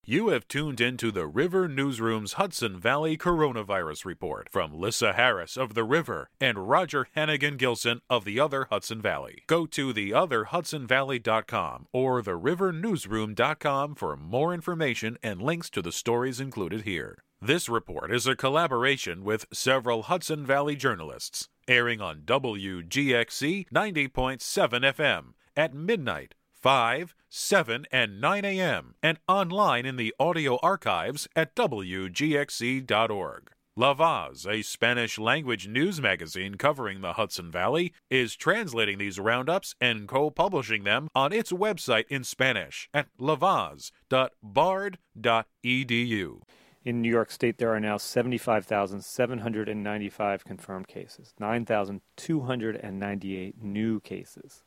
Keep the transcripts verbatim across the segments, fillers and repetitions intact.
You have tuned into the River Newsroom's Hudson Valley Coronavirus Report from Lissa Harris of The River and Roger Hannigan-Gilson of The Other Hudson Valley. Go to the other hudson valley dot com or the river newsroom dot com for more information and links to the stories included here. This report is a collaboration with several Hudson Valley journalists, airing on W G X C ninety point seven F M at midnight, five, seven, and nine a.m. and online in the audio archives at W G X C dot org. La Voz, a Spanish-language news magazine covering the Hudson Valley, is translating these roundups and co-publishing them on its website in Spanish at la voz dot bard dot e d u. In New York State, there are now seventy-five thousand seven hundred ninety-five confirmed cases, nine thousand two hundred ninety-eight new cases.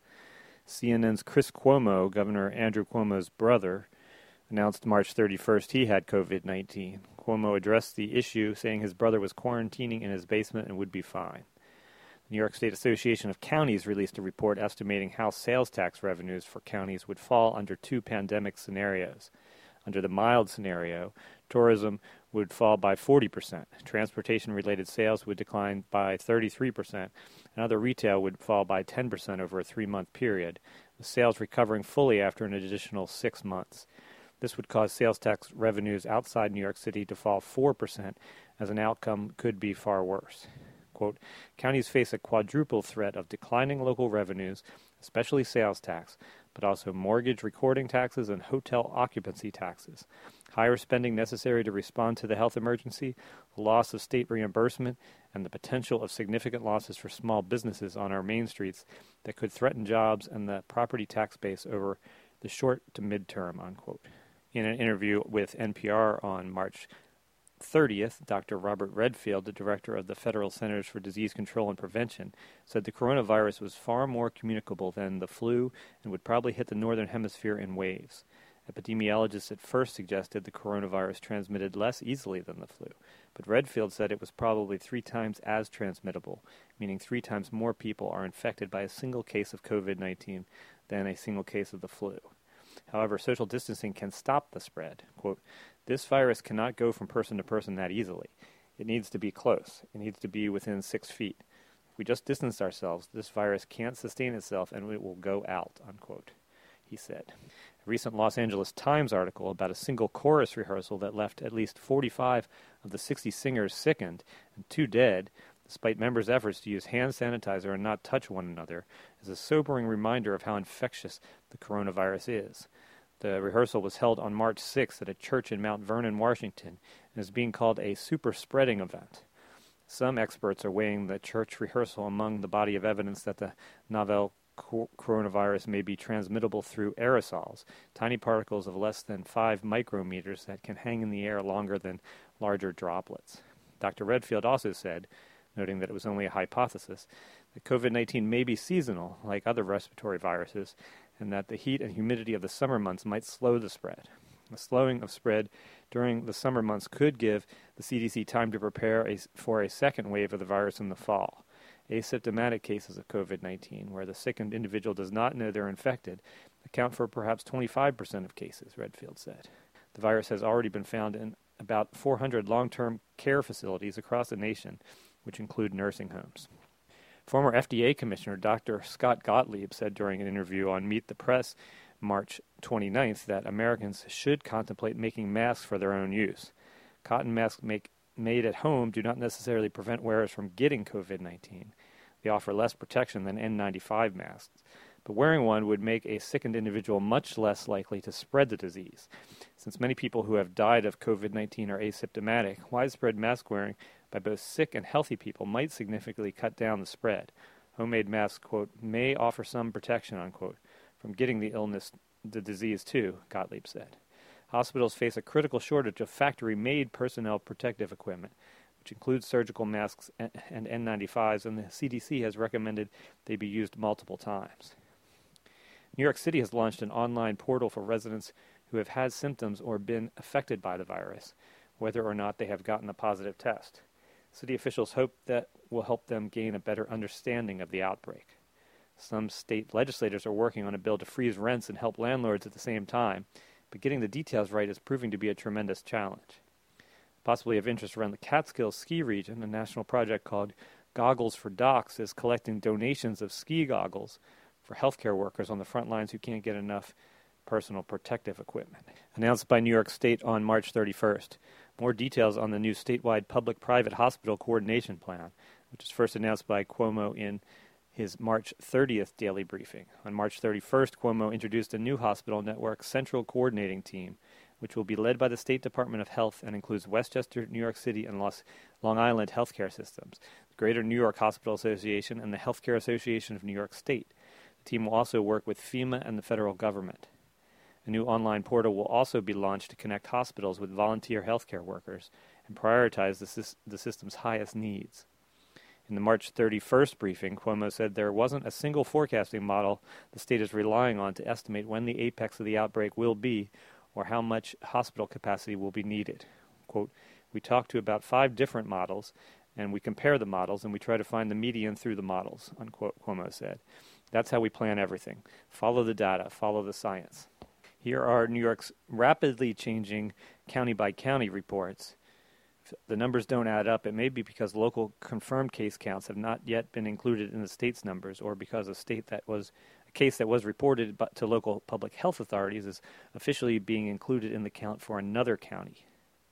C N N's Chris Cuomo, Governor Andrew Cuomo's brother, announced March thirty-first he had covid nineteen. Cuomo addressed the issue, saying his brother was quarantining in his basement and would be fine. The New York State Association of Counties released a report estimating how sales tax revenues for counties would fall under two pandemic scenarios. Under the mild scenario, tourism would fall by forty percent, transportation-related sales would decline by thirty-three percent, and other retail would fall by ten percent over a three-month period, with sales recovering fully after an additional six months. This would cause sales tax revenues outside New York City to fall four percent, as an outcome could be far worse. Quote, counties face a quadruple threat of declining local revenues, especially sales tax, but also mortgage recording taxes and hotel occupancy taxes, higher spending necessary to respond to the health emergency, the loss of state reimbursement, and the potential of significant losses for small businesses on our main streets that could threaten jobs and the property tax base over the short to midterm, unquote. In an interview with N P R on March thirtieth, Doctor Robert Redfield, the director of the Federal Centers for Disease Control and Prevention, said the coronavirus was far more communicable than the flu and would probably hit the northern hemisphere in waves. Epidemiologists at first suggested the coronavirus transmitted less easily than the flu, but Redfield said it was probably three times as transmittable, meaning three times more people are infected by a single case of covid nineteen than a single case of the flu. However, social distancing can stop the spread. Quote, this virus cannot go from person to person that easily. It needs to be close. It needs to be within six feet. If we just distance ourselves, this virus can't sustain itself and it will go out, unquote, he said. A recent Los Angeles Times article about a single chorus rehearsal that left at least forty-five of the sixty singers sickened and two dead, despite members' efforts to use hand sanitizer and not touch one another, is a sobering reminder of how infectious the coronavirus is. The rehearsal was held on March sixth at a church in Mount Vernon, Washington, and is being called a super-spreading event. Some experts are weighing the church rehearsal among the body of evidence that the novel co- coronavirus may be transmittable through aerosols, tiny particles of less than five micrometers that can hang in the air longer than larger droplets. Doctor Redfield also said, noting that it was only a hypothesis, that covid nineteen may be seasonal, like other respiratory viruses, and that the heat and humidity of the summer months might slow the spread. The slowing of spread during the summer months could give the C D C time to prepare a, for a second wave of the virus in the fall. Asymptomatic cases of covid nineteen, where the sickened individual does not know they're infected, account for perhaps twenty-five percent of cases, Redfield said. The virus has already been found in about four hundred long-term care facilities across the nation, which include nursing homes. Former F D A Commissioner Doctor Scott Gottlieb said during an interview on Meet the Press March twenty-ninth that Americans should contemplate making masks for their own use. Cotton masks make, made at home do not necessarily prevent wearers from getting covid nineteen. They offer less protection than N ninety-five masks, but wearing one would make a sickened individual much less likely to spread the disease. Since many people who have died of covid nineteen are asymptomatic, widespread mask wearing by both sick and healthy people might significantly cut down the spread. Homemade masks, quote, may offer some protection, unquote, from getting the illness, the disease too, Gottlieb said. Hospitals face a critical shortage of factory-made personnel protective equipment, which includes surgical masks and N ninety-fives, and the C D C has recommended they be used multiple times. New York City has launched an online portal for residents who have had symptoms or been affected by the virus, whether or not they have gotten a positive test. City officials hope that will help them gain a better understanding of the outbreak. Some state legislators are working on a bill to freeze rents and help landlords at the same time, but getting the details right is proving to be a tremendous challenge. Possibly of interest around the Catskills ski region, a national project called Goggles for Docs is collecting donations of ski goggles for healthcare workers on the front lines who can't get enough personal protective equipment. Announced by New York State on March thirty-first. More details on the new statewide public-private hospital coordination plan, which was first announced by Cuomo in his March thirtieth daily briefing. On March thirty-first, Cuomo introduced a new hospital network central coordinating team, which will be led by the State Department of Health and includes Westchester, New York City, and Los, Long Island healthcare systems, the Greater New York Hospital Association, and the Healthcare Association of New York State. The team will also work with FEMA and the federal government. A new online portal will also be launched to connect hospitals with volunteer healthcare workers and prioritize the, sy- the system's highest needs. In the March thirty-first briefing, Cuomo said there wasn't a single forecasting model the state is relying on to estimate when the apex of the outbreak will be or how much hospital capacity will be needed. Quote, we talk to about five different models, and we compare the models, and we try to find the median through the models, unquote, Cuomo said. That's how we plan everything. Follow the data, follow the science. Here are New York's rapidly changing county-by-county reports. If the numbers don't add up, it may be because local confirmed case counts have not yet been included in the state's numbers, or because a state that was a case that was reported to local public health authorities is officially being included in the count for another county.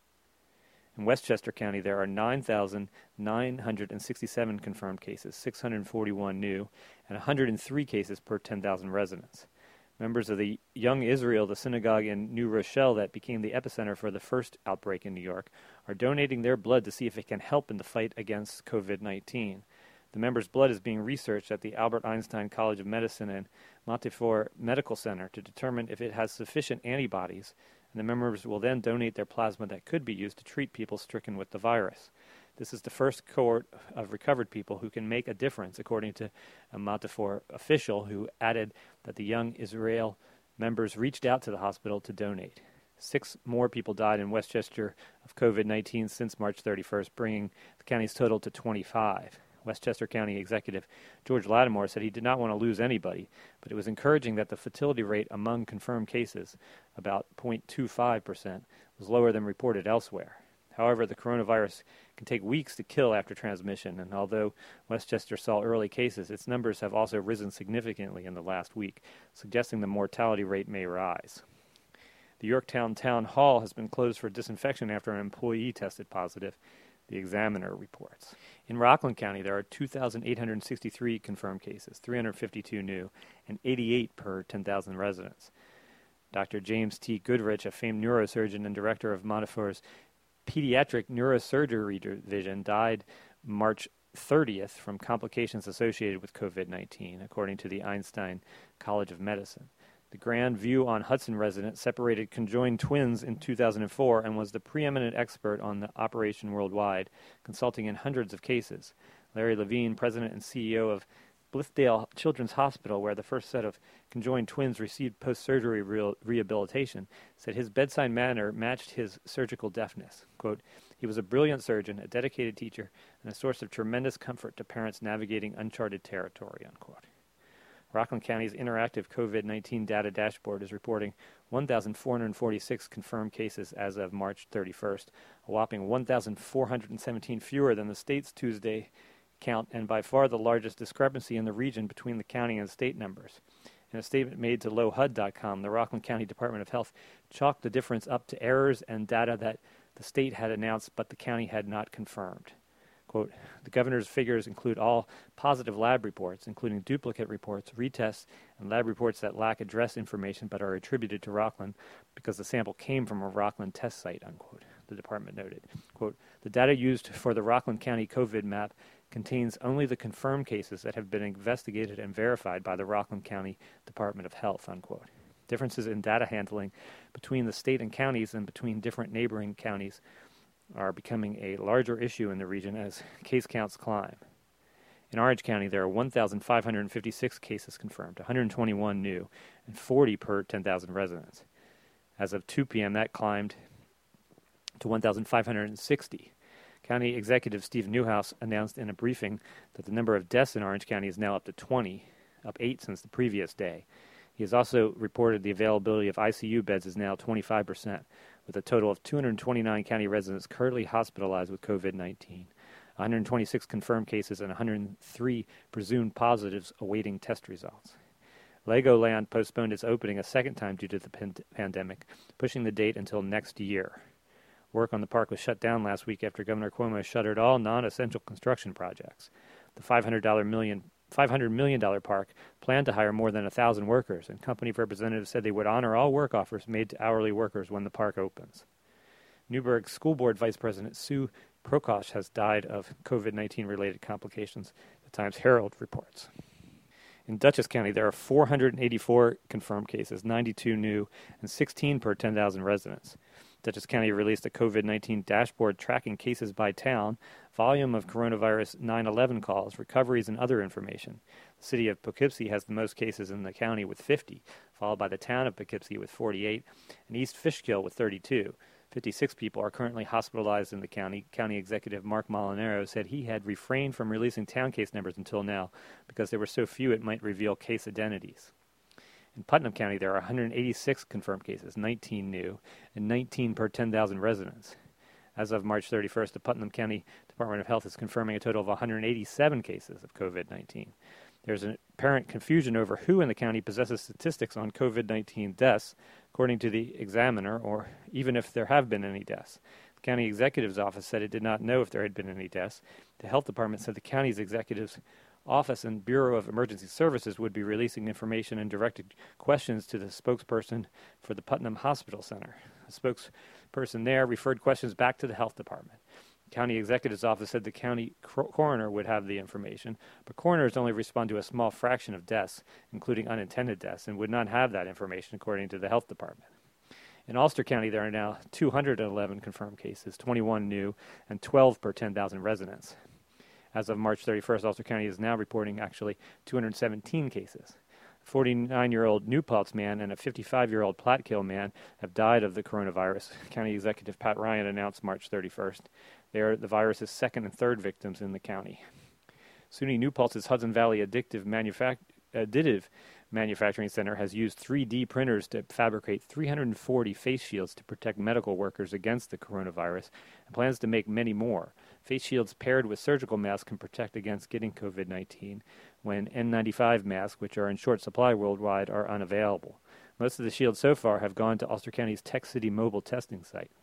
In Westchester County, there are nine thousand nine hundred sixty-seven confirmed cases, six hundred forty-one new, and one hundred three cases per ten thousand residents. Members of the Young Israel, the synagogue in New Rochelle that became the epicenter for the first outbreak in New York, are donating their blood to see if it can help in the fight against covid nineteen. The members' blood is being researched at the Albert Einstein College of Medicine and Montefiore Medical Center to determine if it has sufficient antibodies, and the members will then donate their plasma that could be used to treat people stricken with the virus. This is the first cohort of recovered people who can make a difference, according to a Montefiore official who added that the Young Israel members reached out to the hospital to donate. Six more people died in Westchester of covid nineteen since March thirty-first, bringing the county's total to twenty-five. Westchester County Executive George Lattimore said he did not want to lose anybody, but it was encouraging that the fatality rate among confirmed cases, about zero point two five percent, was lower than reported elsewhere. However, the coronavirus can take weeks to kill after transmission, and although Westchester saw early cases, its numbers have also risen significantly in the last week, suggesting the mortality rate may rise. The Yorktown Town Hall has been closed for disinfection after an employee tested positive, the Examiner reports. In Rockland County, there are two thousand eight hundred sixty-three confirmed cases, three hundred fifty-two new, and eighty-eight per ten thousand residents. Doctor James T. Goodrich, a famed neurosurgeon and director of Montefiore's Pediatric Neurosurgery Division, died March thirtieth from complications associated with covid nineteen, according to the Einstein College of Medicine. The Grand View on Hudson resident separated conjoined twins in two thousand four and was the preeminent expert on the operation worldwide, consulting in hundreds of cases. Larry Levine, president and C E O of Blithedale Children's Hospital, where the first set of conjoined twins received post-surgery re- rehabilitation, said his bedside manner matched his surgical deftness. Quote, he was a brilliant surgeon, a dedicated teacher, and a source of tremendous comfort to parents navigating uncharted territory, unquote. Rockland County's interactive covid nineteen data dashboard is reporting one thousand four hundred forty-six confirmed cases as of March thirty-first, a whopping one thousand four hundred seventeen fewer than the state's Tuesday count, and by far the largest discrepancy in the region between the county and state numbers. In a statement made to low H U D dot com, the Rockland County Department of Health chalked the difference up to errors and data that the state had announced but the county had not confirmed. Quote, the governor's figures include all positive lab reports, including duplicate reports, retests, and lab reports that lack address information but are attributed to Rockland because the sample came from a Rockland test site, unquote, the department noted. Quote, the data used for the Rockland County COVID map contains only the confirmed cases that have been investigated and verified by the Rockland County Department of Health, unquote. Differences in data handling between the state and counties and between different neighboring counties are becoming a larger issue in the region as case counts climb. In Orange County, there are one thousand five hundred fifty-six cases confirmed, one hundred twenty-one new, and forty per ten thousand residents. As of two p.m., that climbed to one thousand five hundred sixty. County Executive Steve Newhouse announced in a briefing that the number of deaths in Orange County is now up to twenty, up eight since the previous day. He has also reported the availability of I C U beds is now twenty-five percent, with a total of two hundred twenty-nine county residents currently hospitalized with COVID nineteen, one hundred twenty-six confirmed cases, and one hundred three presumed positives awaiting test results. Legoland postponed its opening a second time due to the pan- pandemic, pushing the date until next year. Work on the park was shut down last week after Governor Cuomo shuttered all non-essential construction projects. The five hundred million five hundred million dollars park planned to hire more than one thousand workers, and company representatives said they would honor all work offers made to hourly workers when the park opens. Newburgh School Board Vice President Sue Prokosh has died of COVID nineteen related complications, the Times Herald reports. In Dutchess County, there are four hundred eighty-four confirmed cases, ninety-two new, and sixteen per ten thousand residents. Dutchess County released a COVID nineteen dashboard tracking cases by town, volume of coronavirus nine eleven calls, recoveries, and other information. The city of Poughkeepsie has the most cases in the county with fifty, followed by the town of Poughkeepsie with forty-eight, and East Fishkill with thirty-two. fifty-six people are currently hospitalized in the county. County Executive Mark Molinaro said he had refrained from releasing town case numbers until now because there were so few it might reveal case identities. In Putnam County, there are one hundred eighty-six confirmed cases, nineteen new, and nineteen per ten thousand residents. As of March thirty-first, the Putnam County Department of Health is confirming a total of one hundred eighty-seven cases of COVID nineteen. There's an apparent confusion over who in the county possesses statistics on COVID nineteen deaths, according to the Examiner, or even if there have been any deaths. The county executive's office said it did not know if there had been any deaths. The health department said the county's executive's office and Bureau of Emergency Services would be releasing information and directed questions to the spokesperson for the Putnam Hospital Center. The spokesperson there referred questions back to the health department. The county executive's office said the county coroner would have the information, but coroners only respond to a small fraction of deaths, including unintended deaths, and would not have that information, according to the health department. In Ulster County, there are now two hundred eleven confirmed cases, twenty-one new, and twelve per ten thousand residents. As of March thirty-first, Ulster County is now reporting actually two hundred seventeen cases. A forty-nine-year-old New Paltz man and a fifty-five-year-old Platkill man have died of the coronavirus. County Executive Pat Ryan announced March thirty-first. They are the virus's second and third victims in the county. SUNY New Paltz's Hudson Valley Additive, Manufac- Additive Manufacturing Center has used three D printers to fabricate three hundred forty face shields to protect medical workers against the coronavirus and plans to make many more. Face shields paired with surgical masks can protect against getting COVID nineteen when N ninety-five masks, which are in short supply worldwide, are unavailable. Most of the shields so far have gone to Ulster County's Tech City mobile testing site.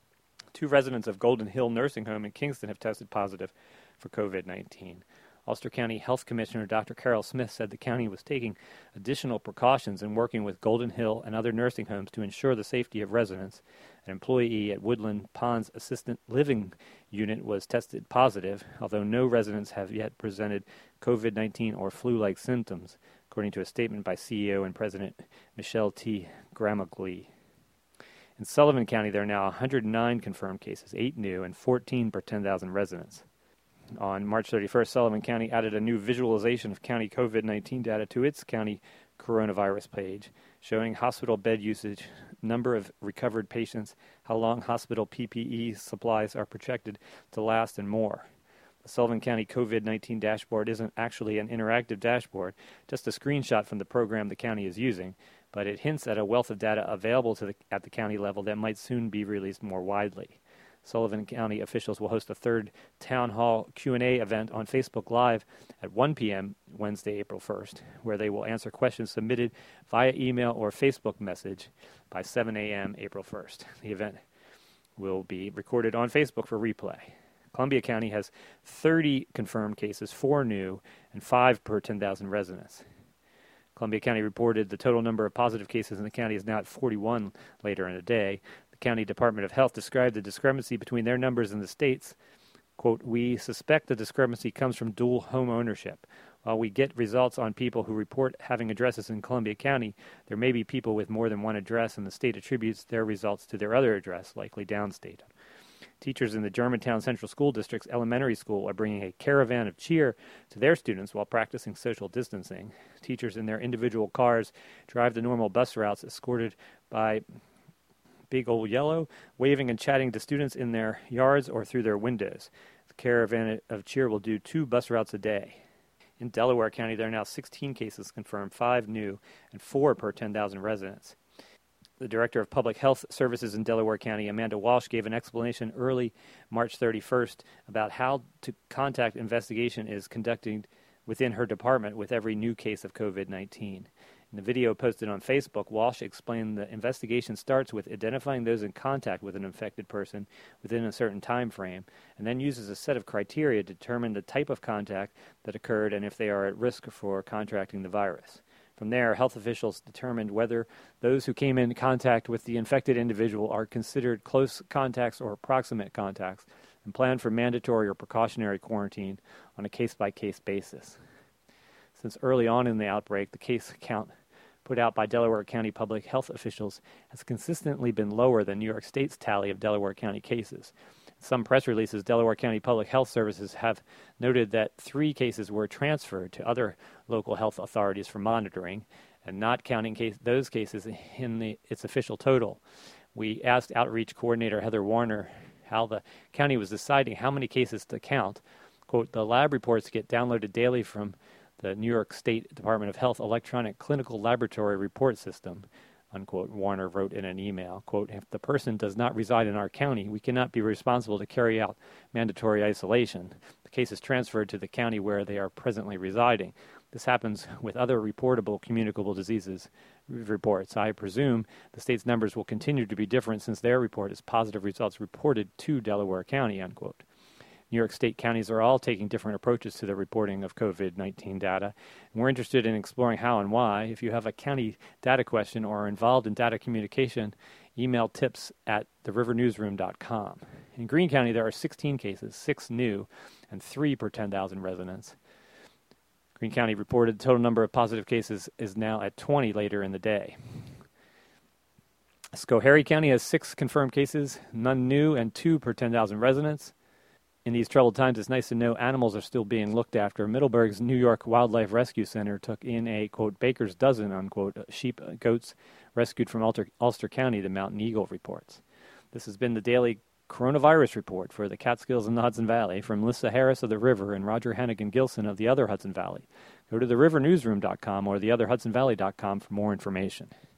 Two residents of Golden Hill Nursing Home in Kingston have tested positive for COVID nineteen. Ulster County Health Commissioner Doctor Carol Smith said the county was taking additional precautions and working with Golden Hill and other nursing homes to ensure the safety of residents. An employee at Woodland Ponds Assistant Living Unit was tested positive, although no residents have yet presented COVID nineteen or flu-like symptoms, according to a statement by C E O and President Michelle T. Gramaglie. In Sullivan County, there are now one hundred nine confirmed cases, eight new, and fourteen per ten thousand residents. On March thirty-first, Sullivan County added a new visualization of county COVID nineteen data to its county coronavirus page, showing hospital bed usage, number of recovered patients, how long hospital P P E supplies are projected to last, and more. The Sullivan County COVID nineteen dashboard isn't actually an interactive dashboard, just a screenshot from the program the county is using, but it hints at a wealth of data available to the, at the county level that might soon be released more widely. Sullivan County officials will host a third town hall Q and A event on Facebook Live at one p.m. Wednesday, April first, where they will answer questions submitted via email or Facebook message by seven a.m. April first. The event will be recorded on Facebook for replay. Columbia County has thirty confirmed cases, four new, and five per ten thousand residents. Columbia County reported the total number of positive cases in the county is now at forty-one later in the day. County Department of Health described the discrepancy between their numbers and the state's. Quote, "We suspect the discrepancy comes from dual home ownership. While we get results on people who report having addresses in Columbia County, there may be people with more than one address, and the state attributes their results to their other address, likely downstate." Teachers in the Germantown Central School District's elementary school are bringing a caravan of cheer to their students while practicing social distancing. Teachers in their individual cars drive the normal bus routes, escorted by Big Old Yellow, waving and chatting to students in their yards or through their windows. The caravan of cheer will do two bus routes a day. In Delaware County, there are now sixteen cases confirmed, five new, and four per ten thousand residents. The Director of Public Health Services in Delaware County, Amanda Walsh, gave an explanation early March thirty-first about how to contact investigation is conducted within her department with every new case of COVID nineteen. In the video posted on Facebook, Walsh explained the investigation starts with identifying those in contact with an infected person within a certain time frame, and then uses a set of criteria to determine the type of contact that occurred and if they are at risk for contracting the virus. From there, health officials determined whether those who came in contact with the infected individual are considered close contacts or proximate contacts, and planned for mandatory or precautionary quarantine on a case-by-case basis. Since early on in the outbreak, the case count put out by Delaware County public health officials has consistently been lower than New York State's tally of Delaware County cases. In some press releases, Delaware County Public Health Services have noted that three cases were transferred to other local health authorities for monitoring, and not counting case, those cases in the, its official total. We asked Outreach Coordinator Heather Warner how the county was deciding how many cases to count. Quote, the lab reports get downloaded daily from the New York State Department of Health electronic clinical laboratory report system, unquote, Warner wrote in an email. Quote, if the person does not reside in our county, we cannot be responsible to carry out mandatory isolation. The case is transferred to the county where they are presently residing. This happens with other reportable communicable diseases reports. I presume the state's numbers will continue to be different since their report is positive results reported to Delaware County, unquote. New York State counties are all taking different approaches to the reporting of COVID nineteen data, and we're interested in exploring how and why. If you have a county data question or are involved in data communication, email tips at the river newsroom dot com. In Greene County, there are sixteen cases, six new, and three per ten thousand residents. Greene County reported the total number of positive cases is now at twenty later in the day. Schoharie County has six confirmed cases, none new, and two per ten thousand residents. In these troubled times, it's nice to know animals are still being looked after. Middleburg's New York Wildlife Rescue Center took in a, quote, baker's dozen, unquote, sheep, goats rescued from Ulster, Ulster County, the Mountain Eagle reports. This has been the daily coronavirus report for the Catskills and the Hudson Valley from Melissa Harris of the River and Roger Hannigan Gilson of the Other Hudson Valley. Go to the river newsroom dot com or the other hudson valley dot com for more information.